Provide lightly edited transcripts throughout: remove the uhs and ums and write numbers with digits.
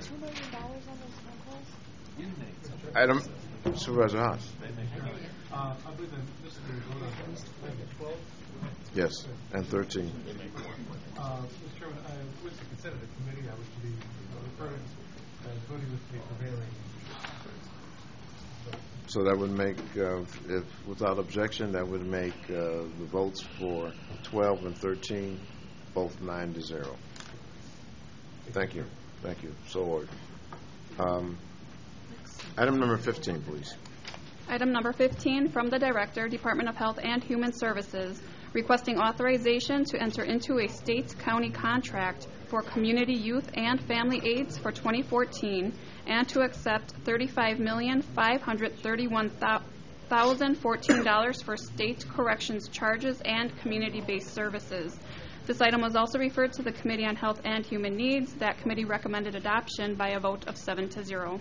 $2 million on those phone calls? Item, Supervisor Haas. I believe that this is the vote on item 12. Yes, and 13. Mr. Chairman, with the consent of the committee, I wish to be referring voting with the prevailing. So that would make, if without objection, that would make the votes for 12 and 13 both 9-0. Thank you. Thank you. So ordered. Item number 15, please. Item number 15 from the Director, Department of Health and Human Services, requesting authorization to enter into a state-county contract for community youth and family aids for 2014 and to accept $35,531,014 for state corrections charges and community-based services. This item was also referred to the Committee on Health and Human Needs. That committee recommended adoption by a vote of 7-0.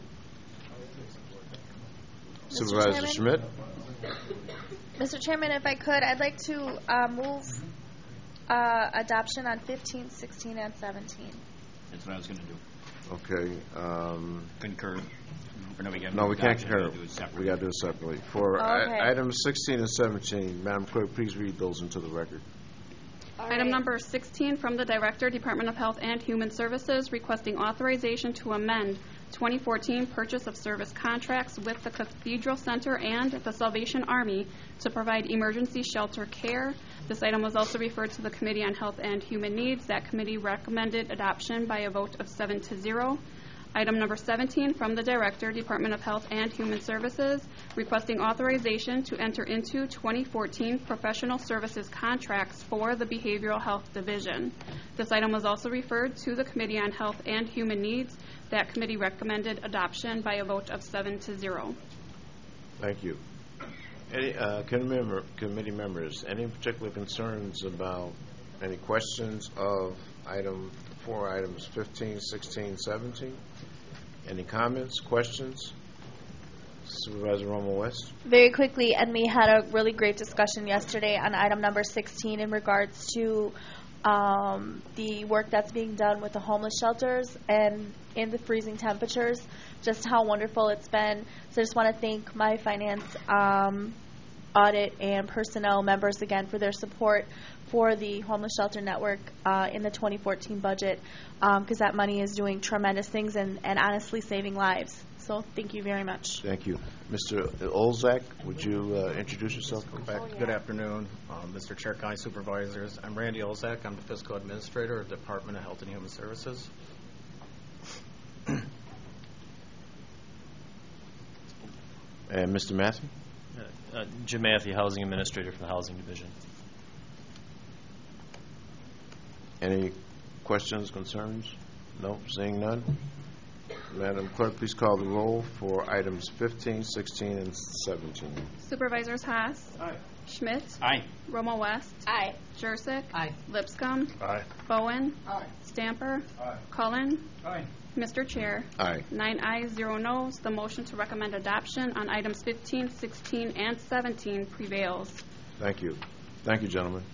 Supervisor Schmidt. Mr. Chairman, if I could, I'd like to move adoption on 15, 16, and 17. That's what I was going to do. Okay. Concur. No, we can't concur. We got to do it separately. For items 16 and 17, Madam Clerk, please read those into the record. Item number 16 from the Director, Department of Health and Human Services, requesting authorization to amend 2014 purchase of service contracts with the Cathedral Center and the Salvation Army to provide emergency shelter care. This item was also referred to the Committee on Health and Human Needs. That committee recommended adoption by a vote of 7-0. Item number 17 from the Director, Department of Health and Human Services, requesting authorization to enter into 2014 professional services contracts for the Behavioral Health Division. This item was also referred to the Committee on Health and Human Needs. That committee recommended adoption by a vote of 7-0. Thank you. Any committee members, any particular concerns about any questions of items 15, 16, 17? Any comments, questions? Supervisor Romo West. Very quickly, and we had a really great discussion yesterday on item number 16 in regards to the work that's being done with the homeless shelters and in the freezing temperatures, just how wonderful it's been. So I just want to thank my finance, audit, and personnel members again for their support for the homeless shelter network in the 2014 budget, because that money is doing tremendous things and honestly saving lives. So thank you very much. Thank you. Mr. Olzak, would you introduce yourself? Come back. Good afternoon, Mr. Chair, County Supervisors. I'm Randy Olzak. I'm the Fiscal Administrator of the Department of Health and Human Services. And Mr. Matthew? Jim Matthew, Housing Administrator for the Housing Division. Any questions, concerns? No, seeing none. Madam Clerk, please call the roll for items 15, 16, and 17. Supervisors Haas. Aye. Schmidt. Aye. Romo West. Aye. Jursic. Aye. Lipscomb. Aye. Bowen. Aye. Stamper. Aye. Cullen. Aye. Mr. Chair. Aye. 9 ayes, 0 noes. The motion to recommend adoption on items 15, 16, and 17 prevails. Thank you. Thank you, gentlemen.